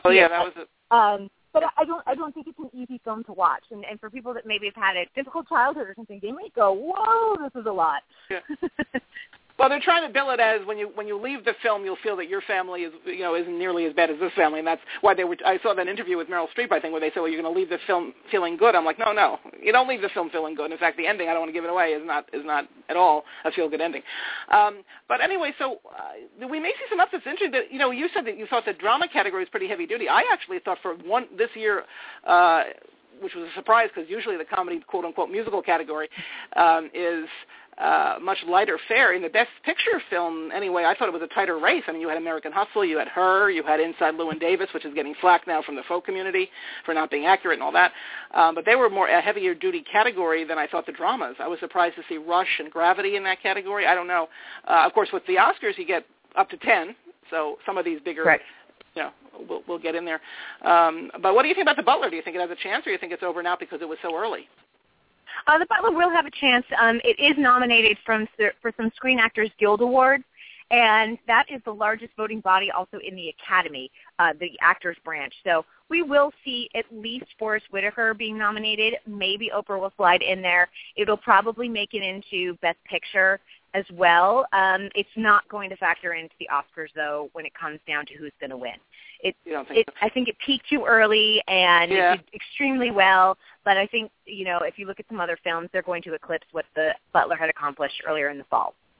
But I don't think it's an easy film to watch. And for people that maybe have had a difficult childhood or something, they might go, "Whoa, this is a lot." Yeah. Well, they're trying to bill it as when you leave the film, you'll feel that your family isn't nearly as bad as this family, and that's why I saw that interview with Meryl Streep, I think, where they said, "Well, you're going to leave the film feeling good." I'm like, no, you don't leave the film feeling good. In fact, the ending, I don't want to give it away, is not at all a feel-good ending. But anyway, so we may see some upsets. Interesting that you said that you thought the drama category was pretty heavy duty. I actually thought for this year. Which was a surprise because usually the comedy, quote-unquote, musical category is much lighter fare. In the Best Picture film, anyway, I thought it was a tighter race. I mean, you had American Hustle, you had Her, you had Inside Llewyn Davis, which is getting flack now from the folk community for not being accurate and all that. But they were more a heavier-duty category than I thought the dramas. I was surprised to see Rush and Gravity in that category. I don't know. Of course, with the Oscars, you get up to 10, so some of these bigger... Right. We'll get in there. But what do you think about The Butler? Do you think it has a chance, or do you think it's over now because it was so early? The Butler will have a chance. It is nominated for some Screen Actors Guild Awards, and that is the largest voting body also in the Academy, the actors branch. So we will see at least Forrest Whitaker being nominated. Maybe Oprah will slide in there. It'll probably make it into Best Picture as well. It's not going to factor into the Oscars, though, when it comes down to who's going to win. I think it peaked too early, and it did extremely well. But I think, if you look at some other films, they're going to eclipse what The Butler had accomplished earlier in the fall.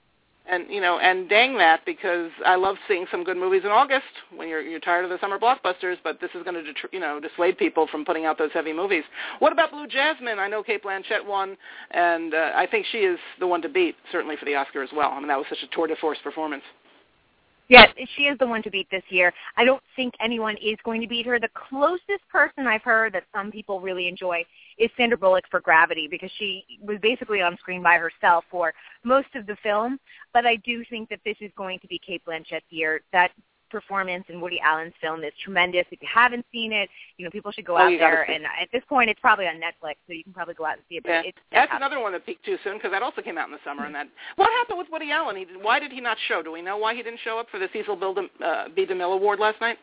And dang that, because I love seeing some good movies in August when you're tired of the summer blockbusters, but this is going to dissuade people from putting out those heavy movies. What about Blue Jasmine? I know Cate Blanchett won, and I think she is the one to beat, certainly for the Oscar as well. I mean, that was such a tour de force performance. Yes, she is the one to beat this year. I don't think anyone is going to beat her. The closest person I've heard that some people really enjoy is Sandra Bullock for Gravity, because she was basically on screen by herself for most of the film. But I do think that this is going to be Cate Blanchett's year. That performance in Woody Allen's film is tremendous. If you haven't seen it, people should go out there. And at this point, it's probably on Netflix, so you can probably go out and see it. But that's another one that peaked too soon, because that also came out in the summer. And what happened with Woody Allen? Why did he not show? Do we know why he didn't show up for the Cecil B. DeMille Award last night?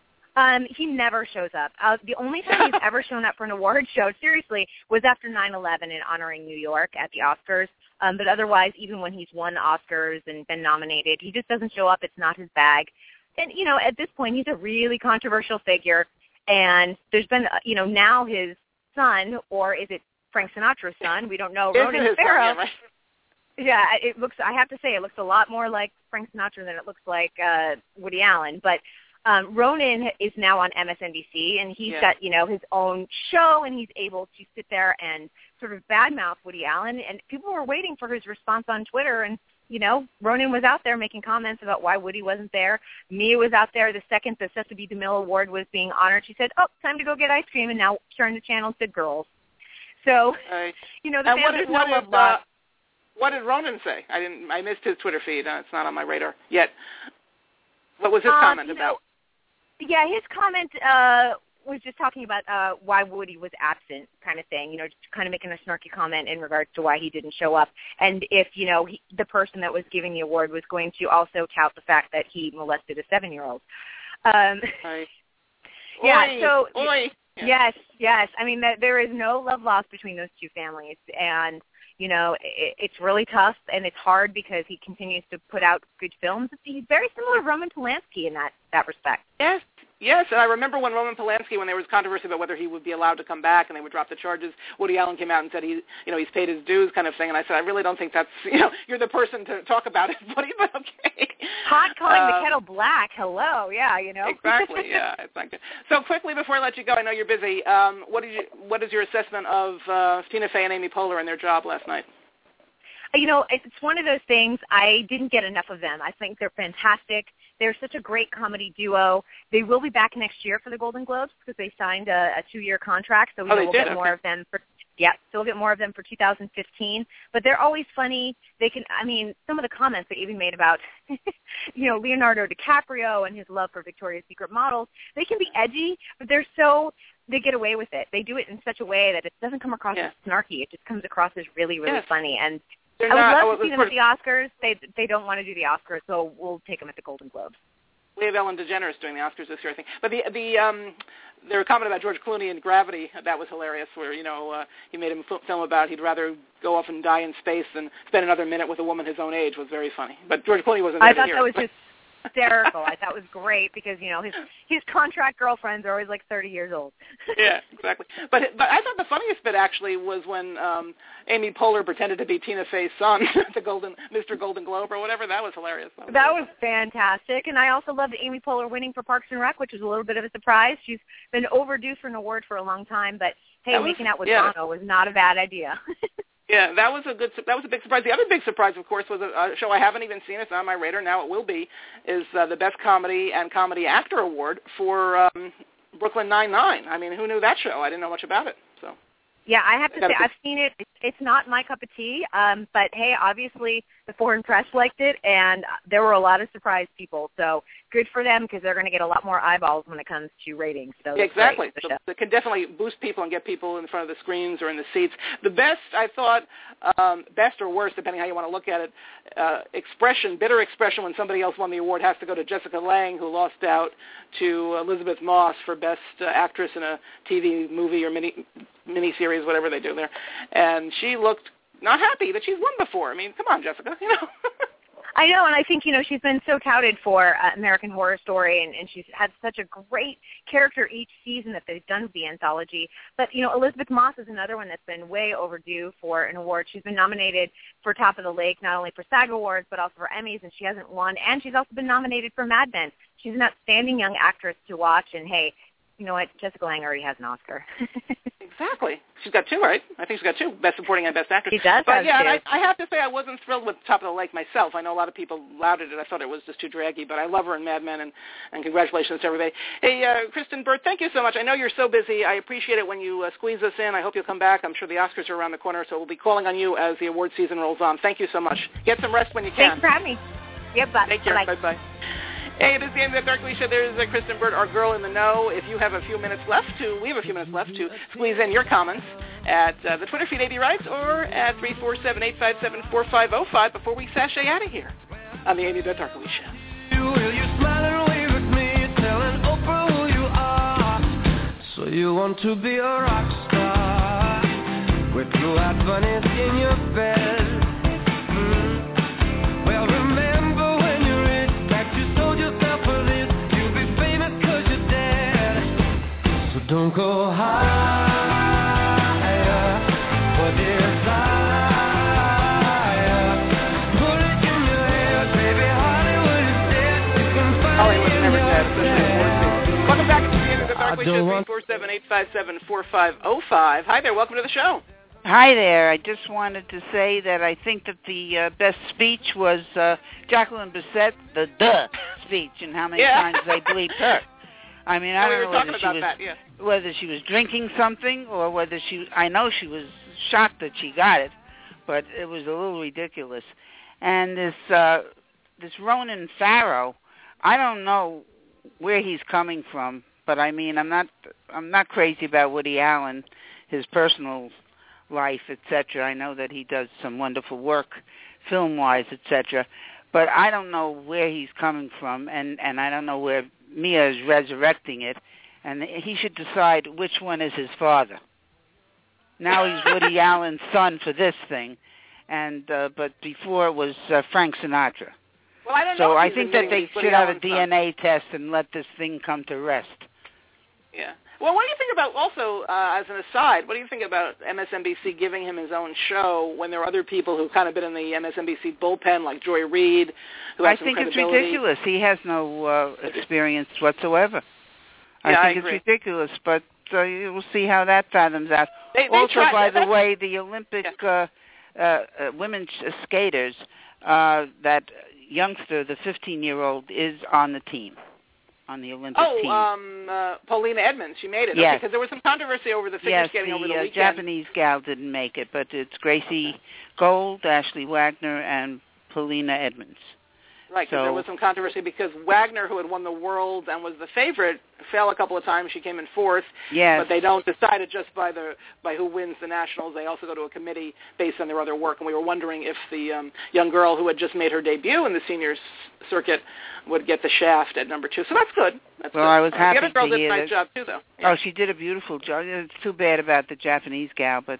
He never shows up. The only time he's ever shown up for an award show, seriously, was after 9/11 and honoring New York at the Oscars. But otherwise, even when he's won Oscars and been nominated, he just doesn't show up. It's not his bag. And, at this point, he's a really controversial figure. And there's been, now his son, or is it Frank Sinatra's son? We don't know. Ronan Farrow. Right? Yeah, it looks, I have to say, it looks a lot more like Frank Sinatra than it looks like Woody Allen. But Ronan is now on MSNBC, and he's got, his own show, and he's able to sit there and sort of badmouth Woody Allen. And people were waiting for his response on Twitter, and Ronan was out there making comments about why Woody wasn't there. Mia was out there the second the Cecil B. DeMille Award was being honored. She said, time to go get ice cream, and now turn the channel to girls. So, the fans what did Ronan say? I missed his Twitter feed. It's not on my radar yet. What was his comment about? Yeah, his comment was just talking about why Woody was absent, kind of thing, just kind of making a snarky comment in regards to why he didn't show up. And if, the person that was giving the award was going to also tout the fact that he molested a 7-year-old. Yes. I mean, there is no love lost between those two families. And, it's really tough, and it's hard because he continues to put out good films. He's very similar to Roman Polanski in that respect. Yes, and I remember when Roman Polanski, when there was controversy about whether he would be allowed to come back and they would drop the charges, Woody Allen came out and said he's paid his dues, kind of thing. And I said, I really don't think that's, you're the person to talk about it, buddy, but okay. Hot calling the kettle black. Hello, yeah, Exactly, yeah, it's not good. So quickly before I let you go, I know you're busy. What is your assessment of Tina Fey and Amy Poehler and their job last night? It's one of those things. I didn't get enough of them. I think they're fantastic. They're such a great comedy duo. They will be back next year for the Golden Globes because they signed a 2-year contract, so we'll get more of them for so we'll get more of them for 2015. But they're always funny. Some of the comments they even made about, Leonardo DiCaprio and his love for Victoria's Secret models, they can be edgy, but they get away with it. They do it in such a way that it doesn't come across as snarky. It just comes across as really, really funny. And I would love to see them at the Oscars. They don't want to do the Oscars, so we'll take them at the Golden Globes. We have Ellen DeGeneres doing the Oscars this year, I think. But there were comments about George Clooney and Gravity. That was hilarious, where, he made a film about he'd rather go off and die in space than spend another minute with a woman his own age. Was very funny. But George Clooney wasn't there to hear it. I thought that was just hysterical. I thought it was great because, his contract girlfriends are always like 30 years old. Yeah, exactly. But I thought the funniest bit actually was when Amy Poehler pretended to be Tina Fey's son, Mr. Golden Globe or whatever. That was hilarious. That was fantastic. And I also loved Amy Poehler winning for Parks and Rec, which was a little bit of a surprise. She's been overdue for an award for a long time, but hey, making out with Bono was not a bad idea. Yeah, that was a big surprise. The other big surprise, of course, was a show I haven't even seen. It's on my radar now. It will be is the Best Comedy and Comedy Actor Award for Brooklyn Nine-Nine. I mean, who knew that show? I didn't know much about it. So. Yeah, I have to say I've seen it. It's not my cup of tea, but hey, obviously the foreign press liked it, and there were a lot of surprised people. So good for them because they're going to get a lot more eyeballs when it comes to ratings. So exactly. So it can definitely boost people and get people in front of the screens or in the seats. The best, I thought, best or worst, depending how you want to look at it, bitter expression when somebody else won the award has to go to Jessica Lange, who lost out to Elizabeth Moss for Best Actress in a TV movie or miniseries, whatever they do there. And she looked not happy that she's won before. I mean, come on, Jessica, I know, and I think, she's been so touted for American Horror Story, and she's had such a great character each season that they've done with the anthology. But, Elizabeth Moss is another one that's been way overdue for an award. She's been nominated for Top of the Lake, not only for SAG Awards, but also for Emmys, and she hasn't won. And she's also been nominated for Mad Men. She's an outstanding young actress to watch, and hey, you know what? Jessica Lange already has an Oscar. Exactly. She's got two, right? I think she's got two, Best Supporting and Best Actress. She does. But yeah, and I have to say I wasn't thrilled with Top of the Lake myself. I know a lot of people lauded it. I thought it was just too draggy, but I love her in Mad Men, and congratulations to everybody. Hey, Kristen Burt, thank you so much. I know you're so busy. I appreciate it when you squeeze us in. I hope you'll come back. I'm sure the Oscars are around the corner, so we'll be calling on you as the award season rolls on. Thank you so much. Get some rest when you can. Thanks for having me. Yep, bye. Take care. Bye-bye. Hey, this is the end of the Dark Alicia. There's Kristen Burt, our girl in the know. If you have a few minutes left we have a few minutes left to squeeze in your comments at the Twitter feed, AB Writes, or at 347-857-4505 before we sashay out of here on the Amy Beth Dark Alicia. Will you smile and wave at me, telling Oprah who you are? So you want to be a rock star with blue eyed bunnies in your bed? Well, remember when you're rich, that you sold yourself for this. You'll be famous 'cause you're dead. So don't go higher for desire. Put it in your head, baby. Hollywood is dead. You can find Hollywood's never dead, especially award season. Welcome back to the end of the Dark Alicia, 347-857-4505. Hi there. Welcome to the show. Hi there. I just wanted to say that I think that the best speech was Jacqueline Bisset, the speech, and how many times they bleeped her. I mean, I don't know whether she was drinking something or whether I know she was shocked that she got it, but it was a little ridiculous. And this Ronan Farrow, I don't know where he's coming from, but I mean, I'm not crazy about Woody Allen, his personal life, etc. I know that he does some wonderful work film-wise, etc. But I don't know where he's coming from, and I don't know where Mia is resurrecting it, and he should decide which one is his father. Now he's Woody Allen's son for this thing, and but before it was Frank Sinatra. Well, I don't know. So I think that they should have a DNA test and let this thing come to rest. Yeah. Well, what do you think about, also, as an aside, what do you think about MSNBC giving him his own show when there are other people who kind of been in the MSNBC bullpen, like Joy Reid, who has some credibility? I think it's ridiculous. He has no experience whatsoever. I think it's ridiculous, but we'll see how that fathoms out. By the way, the Olympic women skaters, that youngster, the 15-year-old, is on the team. On the Olympic team. Paulina Edmonds, she made it. Yes. Okay, because there was some controversy over the figure skating over the weekend. Yes, the Japanese gal didn't make it, but it's Gracie Gold, Ashley Wagner, and Paulina Edmonds. Right, because there was some controversy because Wagner, who had won the World and was the favorite, fell a couple of times. She came in fourth. Yes. But they don't decide it just by who wins the Nationals. They also go to a committee based on their other work. And we were wondering if the young girl who had just made her debut in the seniors circuit would get the shaft at number 2. So that's good. I was happy to hear that. The other girl did a nice that. job, too, though. Yeah. Oh, she did a beautiful job. It's too bad about the Japanese gal, but,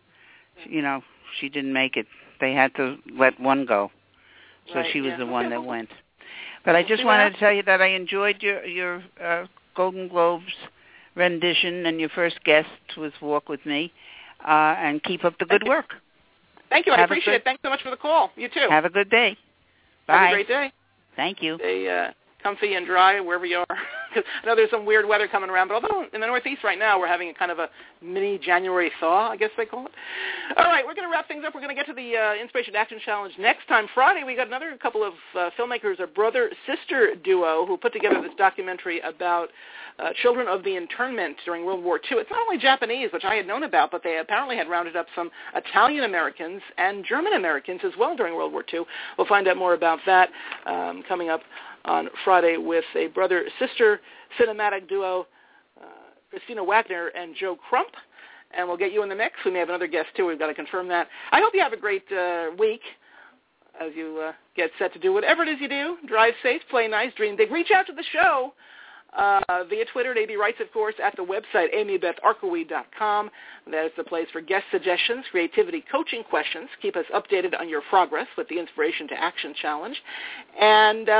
she didn't make it. They had to let one go. So she was the one that went. But I just wanted to tell you that I enjoyed your Golden Globes rendition, and your first guest was Walk With Me, and keep up the good work. Thank you. I appreciate it. Thanks so much for the call. You too. Have a good day. Bye. Have a great day. Thank you. Stay comfy and dry wherever you are. I know there's some weird weather coming around, but although in the Northeast right now we're having a kind of a mini January thaw, I guess they call it. All right, we're going to wrap things up. We're going to get to the Inspiration Action Challenge next time. Friday, we got another couple of filmmakers, a brother-sister duo, who put together this documentary about children of the internment during World War II. It's not only Japanese, which I had known about, but they apparently had rounded up some Italian-Americans and German-Americans as well during World War II. We'll find out more about that coming up on Friday with a brother-sister cinematic duo, Christina Wagner and Joe Crump, and we'll get you in the mix. We may have another guest, too. We've got to confirm that. I hope you have a great week as you get set to do whatever it is you do. Drive safe, play nice, dream big. Reach out to the show via Twitter at AB Writes, of course, at the website amybetharkowy.com. That is the place for guest suggestions, creativity, coaching questions. Keep us updated on your progress with the Inspiration to Action Challenge. And,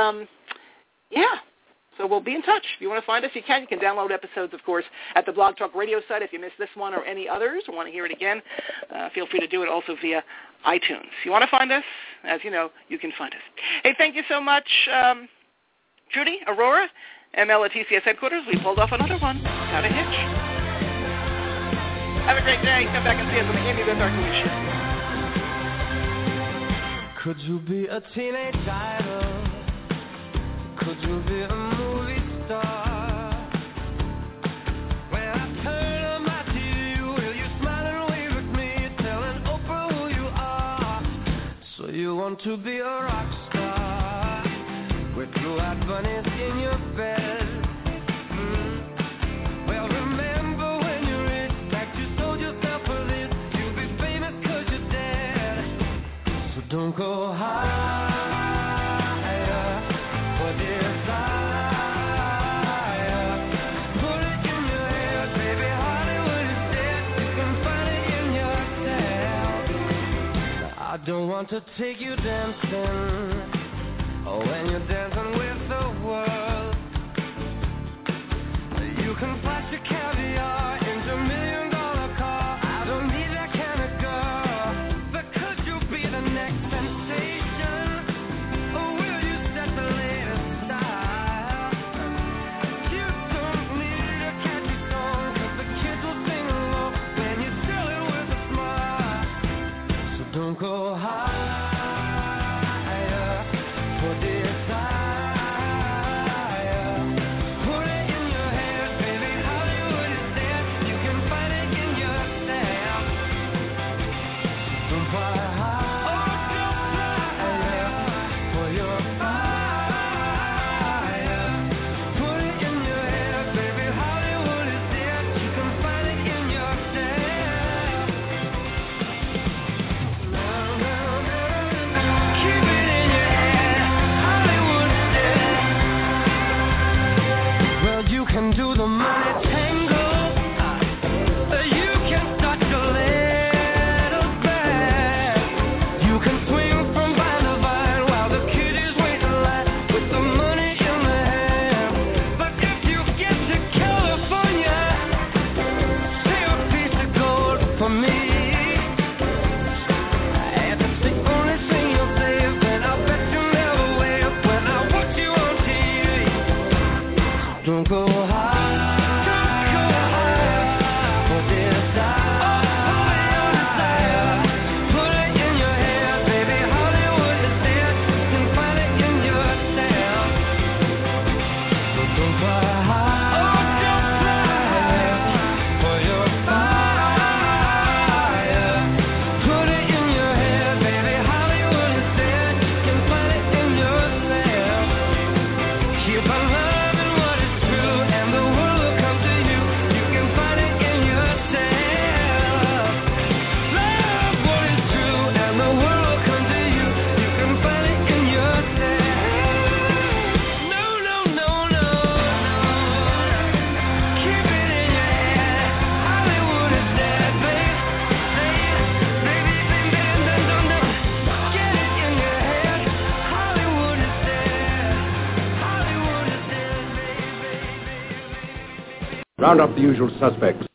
so we'll be in touch. If you want to find us, you can. You can download episodes, of course, at the Blog Talk Radio site. If you missed this one or any others or want to hear it again, feel free to do it also via iTunes. If you want to find us, as you know, you can find us. Hey, thank you so much, Judy, Aurora, ML at TCS headquarters. We pulled off another one. How to hitch. Have a great day. Come back and see us on the Amy Beth Arkowy Show. Could you be a teenage idol? Could you be a movie star? When I turn on my TV, will you smile and wave at me, telling Oprah who you are? So you want to be a rock star with blue-eyed bunnies in your bed. Well, remember when you're rich, like you sold yourself for this, you'll be famous 'cause you're dead. So don't go high. I don't want to take you dancing, oh, when you're dancing with the world. You can flash your caviar into $1 million car. I don't need that kind of girl, but could you be the next sensation? Or will you set the latest style? You don't need a catchy song, 'cause the kids will sing along when you tell it with a smile. So don't go higher for desire. Put it in your head, baby, Hollywood is there. You can find it in yourself. Don't fly high, for your fire. Put it in your head, baby, Hollywood is there. You can find it in yourself. Keep it in your head, Hollywood is there. Well, you can do the money tango. You can start your little band. You can swing from vine to vine while the kid is waiting line with the money in the hand. But if you get to California, say a piece of gold for me. And it's the only thing you'll save, and I'll bet you never wave when I watch you on TV. Don't go high. For desire. Put it in your head, baby, Hollywood is there. You can find it in yourself. So don't fly high. For your fire. Put it in your head, baby, Hollywood is there. You can find it in yourself. Keep on loving what is true, and the world will come to you. You can find it in yourself. Love what is true, and the world will come to you. You can find it in yourself. No, no, no, no. Keep it in your head. Hollywood is dead, babe. Say it, baby, baby, no, no. Get it in your head. Hollywood is dead. Hollywood is dead, baby. Round up the usual suspects.